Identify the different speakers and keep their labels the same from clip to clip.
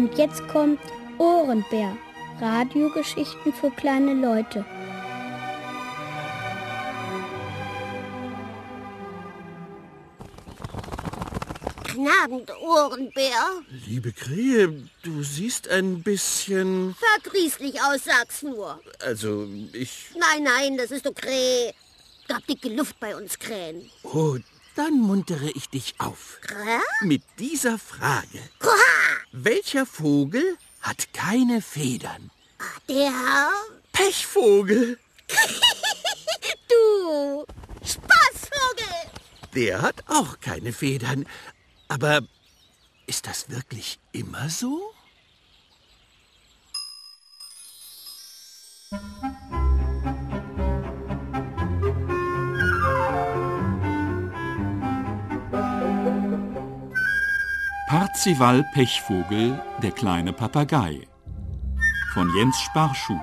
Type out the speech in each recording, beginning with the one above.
Speaker 1: Und jetzt kommt Ohrenbär. Radiogeschichten für kleine Leute.
Speaker 2: Guten Abend, Ohrenbär.
Speaker 3: Liebe Krähe, du siehst ein bisschen...
Speaker 2: Verdrießlich aus, sag's nur.
Speaker 3: Also, ich...
Speaker 2: Nein, das ist doch Krähe. Gab dicke Luft bei uns Krähen.
Speaker 3: Oh, dann muntere ich dich auf.
Speaker 2: Krähe?
Speaker 3: Mit dieser Frage.
Speaker 2: Koha!
Speaker 3: Welcher Vogel hat keine Federn?
Speaker 2: Der...
Speaker 3: Pechvogel.
Speaker 2: Du Spaßvogel.
Speaker 3: Der hat auch keine Federn. Aber ist das wirklich immer so?
Speaker 4: Parzival Pechvogel, der kleine Papagei von Jens Sparschuh.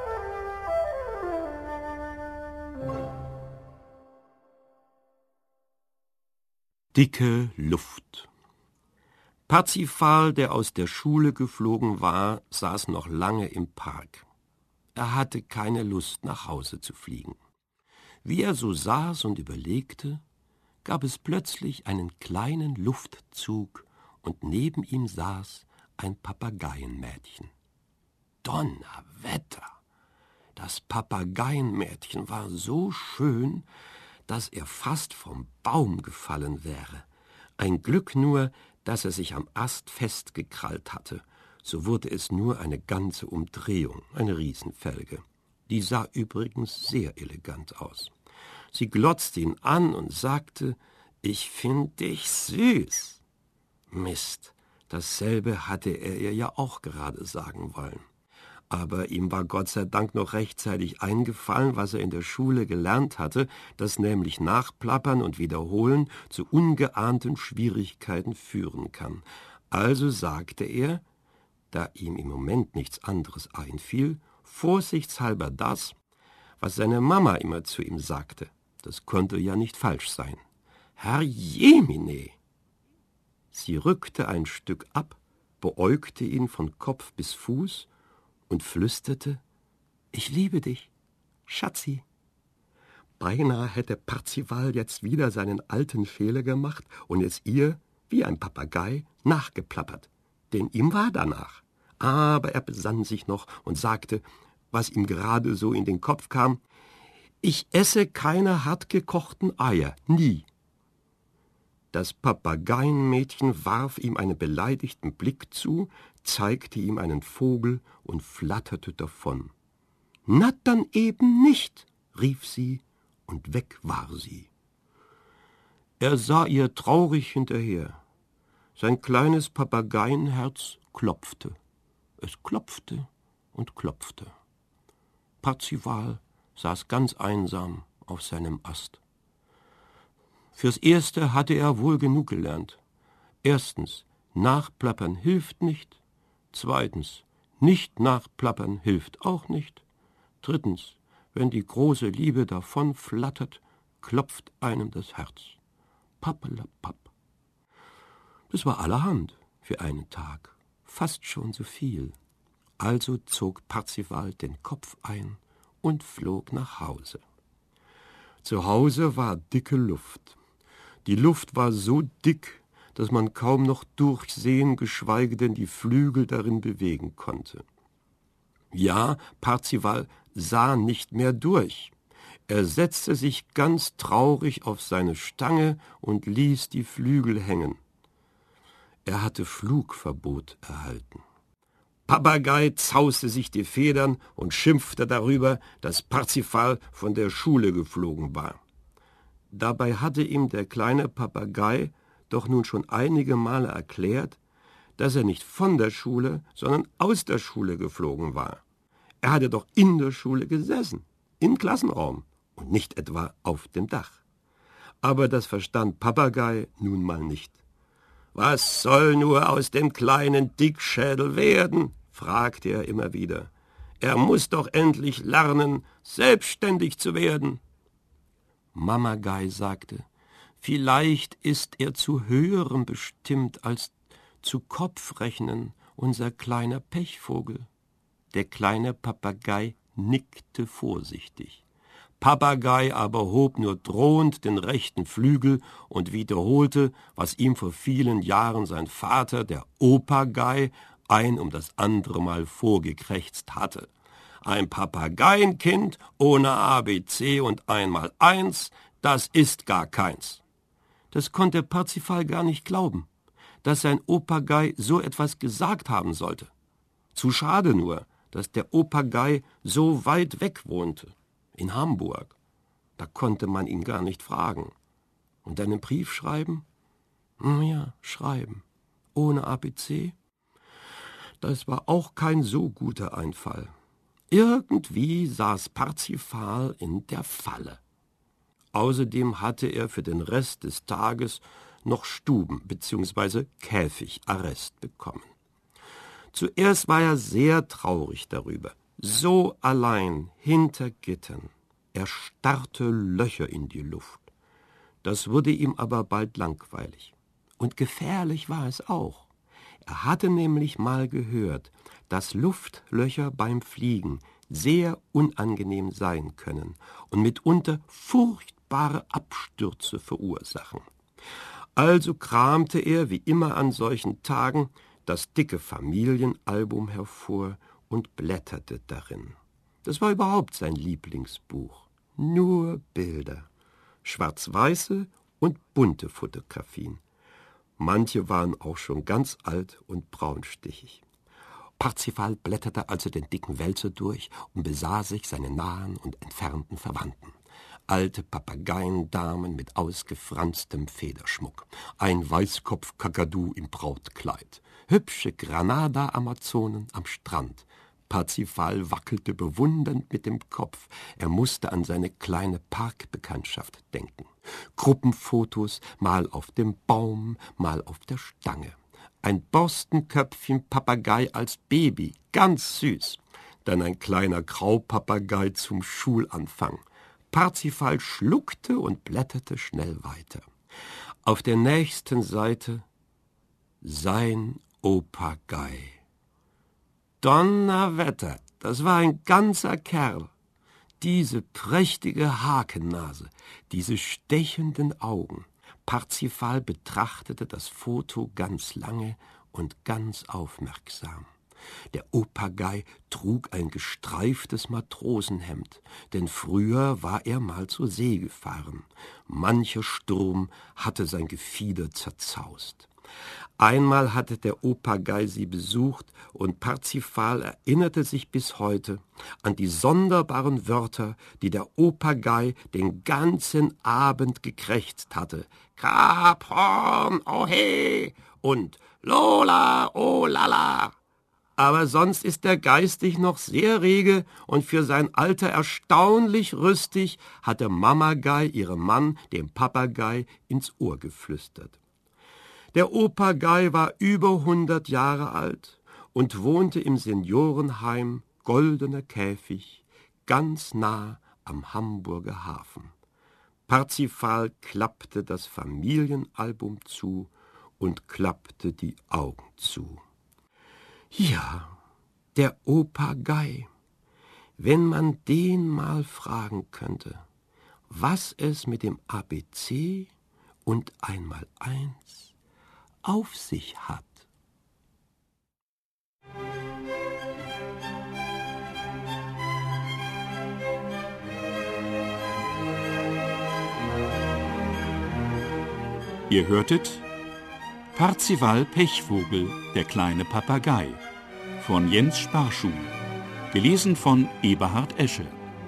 Speaker 4: Dicke Luft. Parzival, der aus der Schule geflogen war, saß noch lange im Park. Er hatte keine Lust, nach Hause zu fliegen. Wie er so saß und überlegte, gab es plötzlich einen kleinen Luftzug und neben ihm saß ein Papageienmädchen. Donnerwetter! Das Papageienmädchen war so schön, dass er fast vom Baum gefallen wäre. Ein Glück nur, dass er sich am Ast festgekrallt hatte. So wurde es nur eine ganze Umdrehung, eine Riesenfelge. Die sah übrigens sehr elegant aus. Sie glotzte ihn an und sagte, »Ich find dich süß.« Mist, dasselbe hatte er ihr ja auch gerade sagen wollen. Aber ihm war Gott sei Dank noch rechtzeitig eingefallen, was er in der Schule gelernt hatte, dass nämlich Nachplappern und Wiederholen zu ungeahnten Schwierigkeiten führen kann. Also sagte er, da ihm im Moment nichts anderes einfiel, vorsichtshalber das, was seine Mama immer zu ihm sagte. Das konnte ja nicht falsch sein. »Herrjemine!« Sie rückte ein Stück ab, beäugte ihn von Kopf bis Fuß und flüsterte, »Ich liebe dich, Schatzi.« Beinahe hätte Parzival jetzt wieder seinen alten Fehler gemacht und es ihr, wie ein Papagei, nachgeplappert. Denn ihm war danach. Aber er besann sich noch und sagte, was ihm gerade so in den Kopf kam, »Ich esse keine hartgekochten Eier, nie.« Das Papageienmädchen warf ihm einen beleidigten Blick zu, zeigte ihm einen Vogel und flatterte davon. »Na dann eben nicht«, rief sie, und weg war sie. Er sah ihr traurig hinterher. Sein kleines Papageienherz klopfte. Es klopfte und klopfte. Parzival saß ganz einsam auf seinem Ast. Fürs Erste hatte er wohl genug gelernt. Erstens, nachplappern hilft nicht. Zweitens, nicht nachplappern hilft auch nicht. Drittens, wenn die große Liebe davon flattert, klopft einem das Herz. Pappelapapp. Das war allerhand für einen Tag, fast schon zu viel. Also zog Parzival den Kopf ein und flog nach Hause. Zu Hause war dicke Luft. Die Luft war so dick, dass man kaum noch durchsehen, geschweige denn die Flügel darin bewegen konnte. Ja, Parzival sah nicht mehr durch. Er setzte sich ganz traurig auf seine Stange und ließ die Flügel hängen. Er hatte Flugverbot erhalten. Papagei zauste sich die Federn und schimpfte darüber, dass Parzival von der Schule geflogen war. Dabei hatte ihm der kleine Papagei doch nun schon einige Male erklärt, dass er nicht von der Schule, sondern aus der Schule geflogen war. Er hatte doch in der Schule gesessen, im Klassenraum und nicht etwa auf dem Dach. Aber das verstand Papagei nun mal nicht. »Was soll nur aus dem kleinen Dickschädel werden?« fragte er immer wieder. »Er muss doch endlich lernen, selbstständig zu werden.« Mamagei sagte, »Vielleicht ist er zu Höherem bestimmt als zu Kopfrechnen unser kleiner Pechvogel. Der kleine Papagei nickte vorsichtig. Papagei aber hob nur drohend den rechten Flügel und wiederholte, was ihm vor vielen Jahren sein Vater, der Opagei, ein um das andere Mal vorgekrächzt hatte. Ein Papageienkind ohne ABC und 1x1, das ist gar keins. Das konnte Parzifal gar nicht glauben, dass sein Opagei so etwas gesagt haben sollte. Zu schade nur, dass der Opagei so weit weg wohnte, in Hamburg. Da konnte man ihn gar nicht fragen. Und einen Brief schreiben? Ja, schreiben. Ohne ABC? Das war auch kein so guter Einfall. Irgendwie saß Parzifal in der Falle. Außerdem hatte er für den Rest des Tages noch Stuben- bzw. Käfigarrest bekommen. Zuerst war er sehr traurig darüber. So allein hinter Gittern. Er starrte Löcher in die Luft. Das wurde ihm aber bald langweilig. Und gefährlich war es auch. Er hatte nämlich mal gehört, dass Luftlöcher beim Fliegen sehr unangenehm sein können und mitunter furchtbare Abstürze verursachen. Also kramte er, wie immer an solchen Tagen, das dicke Familienalbum hervor und blätterte darin. Das war überhaupt sein Lieblingsbuch. Nur Bilder, schwarz-weiße und bunte Fotografien. Manche waren auch schon ganz alt und braunstichig. Parzifal blätterte also den dicken Wälzer durch und besah sich seine nahen und entfernten Verwandten. Alte Papageiendamen mit ausgefranstem Federschmuck, ein Weißkopf-Kakadu im Brautkleid, hübsche Granada-Amazonen am Strand. Parzifal wackelte bewundernd mit dem Kopf. Er musste an seine kleine Parkbekanntschaft denken. Gruppenfotos, mal auf dem Baum, mal auf der Stange. Ein Borstenköpfchen Papagei als Baby, ganz süß. Dann ein kleiner Graupapagei zum Schulanfang. Parzifal schluckte und blätterte schnell weiter. Auf der nächsten Seite sein Opagei. Donnerwetter, das war ein ganzer Kerl. Diese prächtige Hakennase, diese stechenden Augen. Parzifal betrachtete das Foto ganz lange und ganz aufmerksam. Der Opagei trug ein gestreiftes Matrosenhemd, denn früher war er mal zur See gefahren. Mancher Sturm hatte sein Gefieder zerzaust. Einmal hatte der Opagei sie besucht und Parzifal erinnerte sich bis heute an die sonderbaren Wörter, die der Opagei den ganzen Abend gekrächzt hatte. Kraphorn, ohe und Lola, oh lala. Aber sonst ist er geistig noch sehr rege und für sein Alter erstaunlich rüstig, hatte Mamagei ihrem Mann, dem Papagei, ins Ohr geflüstert. Der Opagei war über 100 Jahre alt und wohnte im Seniorenheim Goldener Käfig, ganz nah am Hamburger Hafen. Parzifal klappte das Familienalbum zu und klappte die Augen zu. Ja, der Opagei, wenn man den mal fragen könnte, was es mit dem ABC und 1x1 auf sich hat.
Speaker 5: Ihr hörtet Parzival Pechvogel, der kleine Papagei von Jens Sparschuh, gelesen von Eberhard Esche.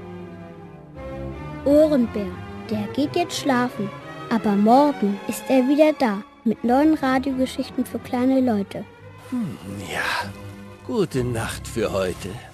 Speaker 1: Ohrenbär, der geht jetzt schlafen, aber morgen ist er wieder da mit neuen Radiogeschichten für kleine Leute.
Speaker 3: Ja, gute Nacht für heute.